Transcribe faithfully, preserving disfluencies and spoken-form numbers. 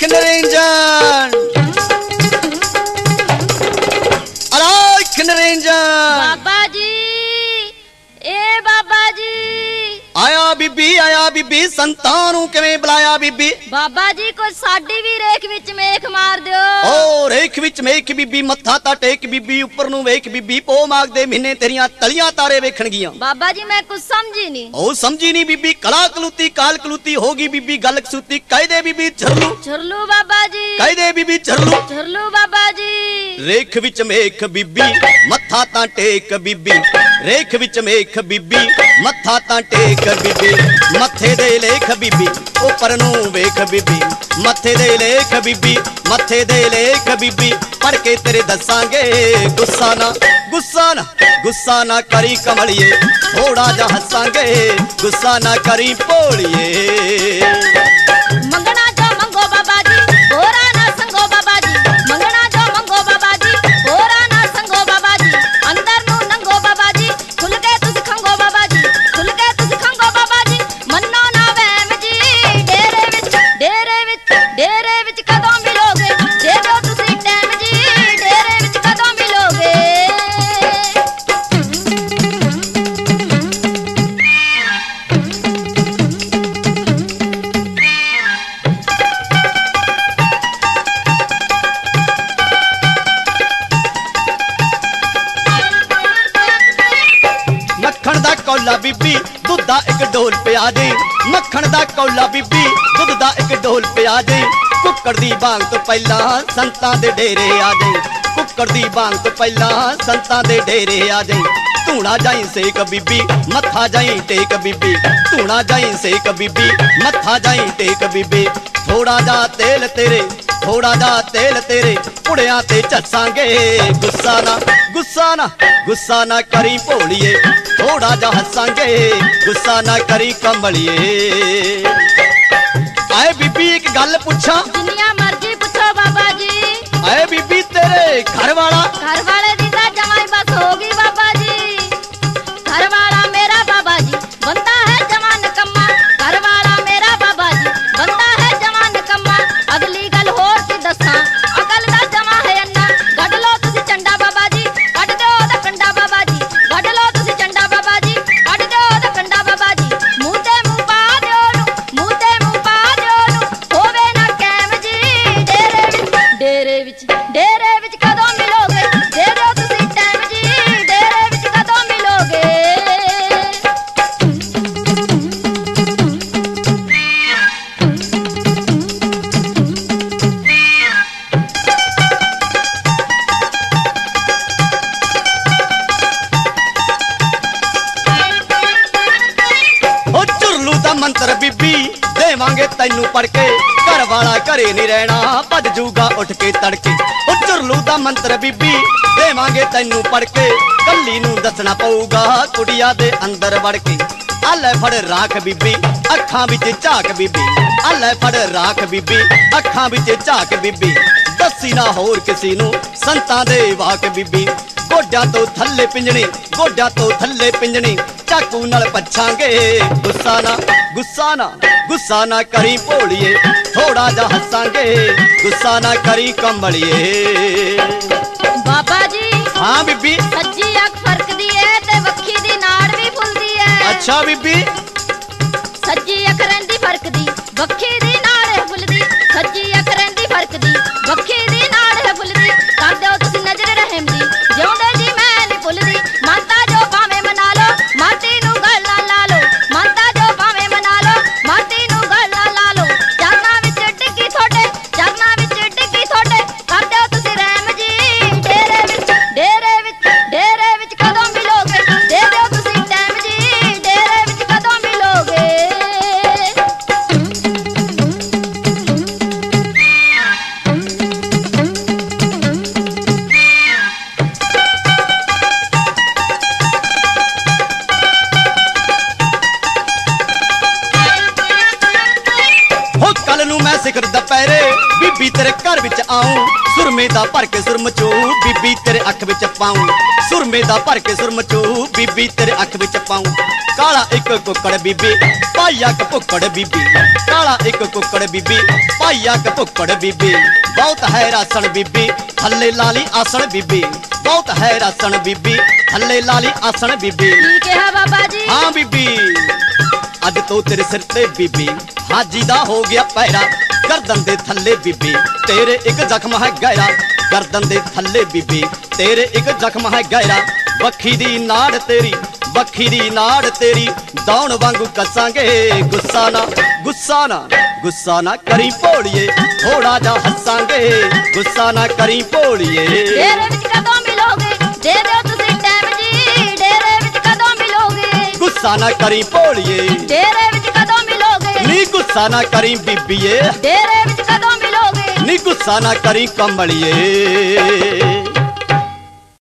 निरंजन अलख निरंजन बाबा जी ए बाबा जी आया बीबी आया बीबी संतान किवें बुलाया बीबी बाबा जी को साडी भी रेख विच मेख मार दियो ओ रेख विच मेख बीबी मत्था ता टेक बीबी ऊपर नु वेख बीबी पो माग दे महीने तेरियां तलियां तारे वेखणगियां बाबा जी मैं कुछ समझी नहीं ओ समझी नहीं बीबी कला कलूती काल कलूती होगी बीबी गल कसूती कह दे बीबी झरलू झरलू बाबा जी कह दे बीबी झरलू झरलू बाबा जी रेख विच मेख बीबी मत्था ता टेक बीबी रेख विच मेख बीबी मत्था ता टेक बीबी मथे दे लेख बीबी ऊपर नू वेख बीबी मथे दे लेख बीबी मथे दे लेख बीबी पढ़ के तेरे दसांगे गुस्सा ना गुस्सा ना गुस्सा ना करी कमलिए थोड़ा जा हंसांगे गुस्सा ना करी भोलिए मंगना जो मंगो बाबा जी होरा ना संगो बाबा जी मंगना जो मंगो बाबा जी होरा ना संगो बाबा जी अंदर नू नंगो बाबा जी खुल के तुस खंगो बाबा जी खुल के तुस खंगो बाबा जी मन्नो ना वहम जी डेरे विच डेरे विच डेरे विच कदों मिलोगे दे दो तुसी टाइम जी डेरे विच कदों मिलोगे मक्खण दा कौला बीबी दुध दा एक ढोल पिया दे मक्खण दा कौला बीबी दुध दा एक ढोल पिया दे कुक्कड़ दी बांग तो पहला संतां दे डेरे आ जाई कुक्कड़ दी बांग तो पहला संतां दे डेरे आ जाई धूना जाई सेक बीबी मत्था जाई टेक बीबी धूना जाई सेक बीबी मत्था जाई टेक बीबी थोड़ा जा तेल तेरे थोड़ा जा तेल तेरे पुड़ियां ते चसांगे गुस्सा ना गुस्सा ना गुस्सा ना करी भोलिए थोड़ा जा हंसांगे गुस्सा ना करी कमलिए आए बीबी एक गल पूछा दुनिया मर्जी पूछो बाबा जी आए बीबी तेरे घर वाला घर वाले दी ता जमाई बस होगी बाबा जी घर वाला मेरा बाबा जी बनता है जवान कम्मा घर वाला मेरा बाबा जी बनता है जवान कम्मा अगली गल होर सी दसा अकल दा जमा है अन्ना गड लो तुसी चंडा बाबा जी कट दो दा कंडा बाबा जी गड लो तुसी चंडा बाबा जी कट दो दा कंडा बाबा जी मुंह ते मुंह पा दियो नु मुंह ते मुंह पा दियो नु होवे ना कैम जी डेरे विच डेरे विच डेरे विच कदों मिलोगे दे दो तुसी टाइम जी डेरे विच कदों मिलोगे ओ झुरलू दा मंत्र बीबी देवांगे तैनू पढ़ के घर वाला घरे नहीं रहना भज जूगा उठ के तड़के ओ झुरलू दा मंत्र बीबी देवांगे तैनू पढ़ के कल्ली नू दसना पऊगा कुड़िया दे अंदर वड़ के आले फड़ राख बीबी अखां विच झाक बीबी आले फड़ राख बीबी अखां विच झाक बीबी दसी ना होर किसी नू संतां दे वाक बीबी गोड्या तो थल्ले पिंजणी गोड्या तो थल्ले पिंजणी चाकू नाल पछांगे गुस्सा ना गुस्सा ना गुस्सा ना करी भोलिए थोड़ा जा हंसांगे गुस्सा ना करी कमलिए बाबा जी हाँ बीबी सज्जी अख फरकदी है ते वक्खी दी नाड़ भी फुलदी है अच्छा बीबी सज्जी अख रहिंदी फरकदी वक्खी दी नाड़ है फुलदी सज्जी अख रहिंदी फरकदी वक्खी दी नाड़ है फुलदी कर दो तुसी नजर रहम दी जिउंदे जी मैं नहीं भुलदी माता जो भावें मना लो माटी नू गल ना ला लो माता जो भावें मना लो माटी नू गल ना ला लो चरना विच डिग्गी थोड़े चरना विच डिग्गी थोड़े कर दो तुसी रहम जी डेरे विच डेरे विच डेरे विच कदों मिलोगे दे दो तुसी टाइम जी डेरे विच कदों मिलोगे ਸਿਖਰ ਦੁਪਹਿਰੇ ਬੀਬੀ ਤੇਰੇ ਘਰ ਵਿੱਚ ਆਉਂ ਸੁਰਮੇ ਦਾ ਭਰ ਕੇ ਸੁਰਮਚੂ ਬੀਬੀ ਤੇਰੇ ਅੱਖ ਵਿੱਚ ਪਾਉਂ ਸੁਰਮੇ ਦਾ ਭਰ ਕੇ ਸੁਰਮਚੂ ਬੀਬੀ ਤੇਰੇ ਅੱਖ ਵਿੱਚ ਪਾਉਂ ਕਾਲਾ ਇੱਕ ਕੁੱਕੜ ਬੀਬੀ ਪਾਈਆ ਕ ਭੁੱਕੜ ਬੀਬੀ ਕਾਲਾ ਇੱਕ ਕੁੱਕੜ ਬੀਬੀ ਪਾਈਆ ਕ ਭੁੱਕੜ ਬੀਬੀ ਬਹੁਤ ਹੈ ਰਾਸਣ ਬੀਬੀ ਥੱਲੇ ਲਾਲੀ ਆਸਣ ਬੀਬੀ ਬਹੁਤ ਹੈ ਰਾਸਣ ਬੀਬੀ ਥੱਲੇ ਲਾਲੀ ਆਸਣ ਬੀਬੀ ਕੀ ਕਿਹਾ ਬਾਬਾ ਜੀ ਹਾਂ ਬੀਬੀ ਅੱਜ ਤੋਂ ਤੇਰੇ ਸਿਰ ਤੇ ਬੀਬੀ ਹਾਜੀ ਦਾ ਹੋ ਗਿਆ ਪੈਰਾ ਗਰਦਨ ਦੇ ਥੱਲੇ ਬੀਬੀ ਤੇਰੇ ਇੱਕ ਜ਼ਖਮ ਹੈ ਗਹਿਰਾ ਗਰਦਨ ਦੇ ਥੱਲੇ ਬੀਬੀ ਤੇਰੇ ਇੱਕ ਜ਼ਖਮ ਹੈ ਗਹਿਰਾ ਬੱਖੀ ਦੀ ਨਾੜ ਤੇਰੀ ਬੱਖੀ ਦੀ ਨਾੜ ਤੇਰੀ ਦੌਣ ਵਾਂਗੂ ਕੱਸਾਂਗੇ ਗੁੱਸਾ ਨਾ ਗੁੱਸਾ ਨਾ ਗੁੱਸਾ ਨਾ ਕਰੀ ਭੋਲੀਏ ਥੋੜਾ ਜਾ ਹੱਸਾਂਗੇ ਗੁੱਸਾ ਨਾ ਕਰੀ ਭੋਲੀਏ ਡੇਰੇ ਵਿੱਚ ਕਦੋਂ ਮਿਲੋਗੇ ਦੇ ਦਿਓ ਤੁਸੀਂ ਟਾਈਮ ਜੀ ਡੇਰੇ ਵਿੱਚ ਕਦੋਂ ਮਿਲੋਗੇ ਗੁੱਸਾ ਨਾ ਕਰੀ ਭੋਲੀਏ ਡੇਰੇ ਵਿੱਚ ਕਦੋਂ ਮਿਲੋਗੇ ਨੀ ਗੁੱਸਾ ਨਾ ਕਰੀ ਬੀਬੀਏ ਡੇਰੇ ਵਿੱਚ ਕਦੋਂ ਮਿਲੋਗੇ ਨੀ ਗੁੱਸਾ ਨਾ ਕਰੀ ਕਮਲੀਏ